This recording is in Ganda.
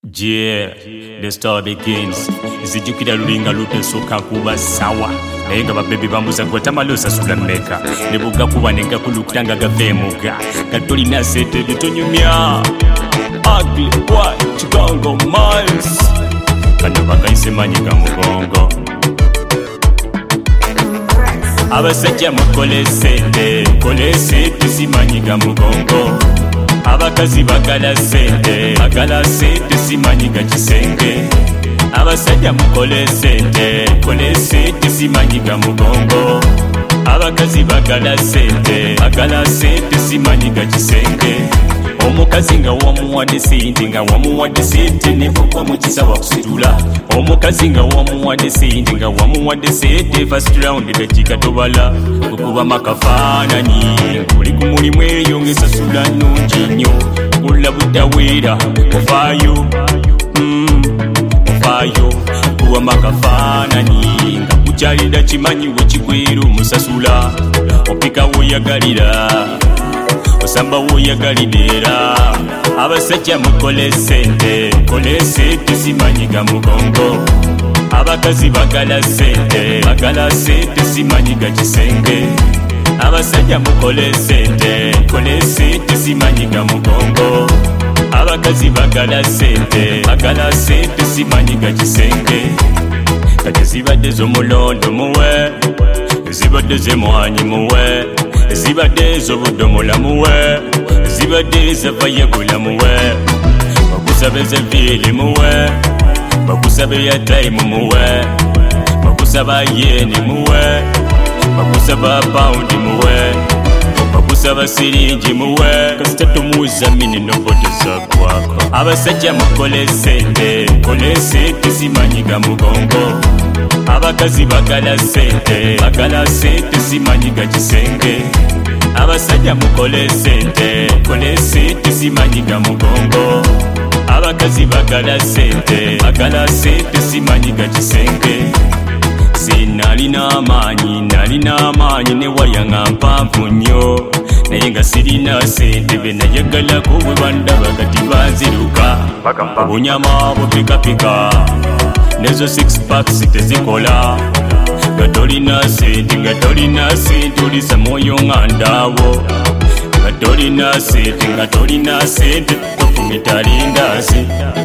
Yeah, the story begins. Zijukira lulinga lute soka kuba sawa. Nayenga babebi bambuza kwata losa sula meka. Nebuga kuba nenga kulukutanga gavemuga. Katoli na sete bitonyumya. Ugly boy, chigongo miles. Kando bakaise manyiga mugongo. Abasajja mukole sente simanyiga mugongo. Abakazi bagala sente simanyiga kisenge. Abasajja mukole sente simanyiga mugongo. Abakazi bagala sente simanyiga kisenge. Omukazi nga wamuwadde sente ne bw'ogwa mu kisawa kusitula. Omukazi nga wamuwadde sente first round dakika tobala. Okuba makafaananyi ng'oli ku mulimu eyo ng'esasula nnungi nnyo. Olabuddaweera ofaayo okuba makafaananyi nga kukyalira kimanyi we kigwera omusasula. Opika w'oyagalira osamba w'oyagalira. Abasajja mukole sente simanyiga mugongo. Abakazi bagala sente simanyiga kisenge. Abasajja mukole sente simanyiga mugongo. Abakazi bagala sente simanyiga kisenge. Kati zibadde z'omulondo muwe, zibadde z'emwanyi muwe, zibadde z'obudomola muwe, zibadde z'avayegula muwe. Bakusabe z'enviiri muwe, bakusabe ya time muwe, bakusaba yeni muwe, bakusaba paundi muwe, bakusaba siringi muwe. Kasita tumuuza mini nobote zakwako. Abasajja mukole sente simanyiga mugongo. Abakazi bagala sente simanyiga kisenge. Abasajja mukole sente simanyiga mugongo. Abakazi bagala sente simanyiga kisenge. Nalina amaanyi ne wayanga mpanvu nnyo, naye nga sirina sente be nayagalako bwe bandaba kati banziruka. Obunyama bupikapika nezo 6 packs tezikola. Nga tolina sente olisa mwoyo nga ndaawo. Nga tolina sente tofumita lindazi.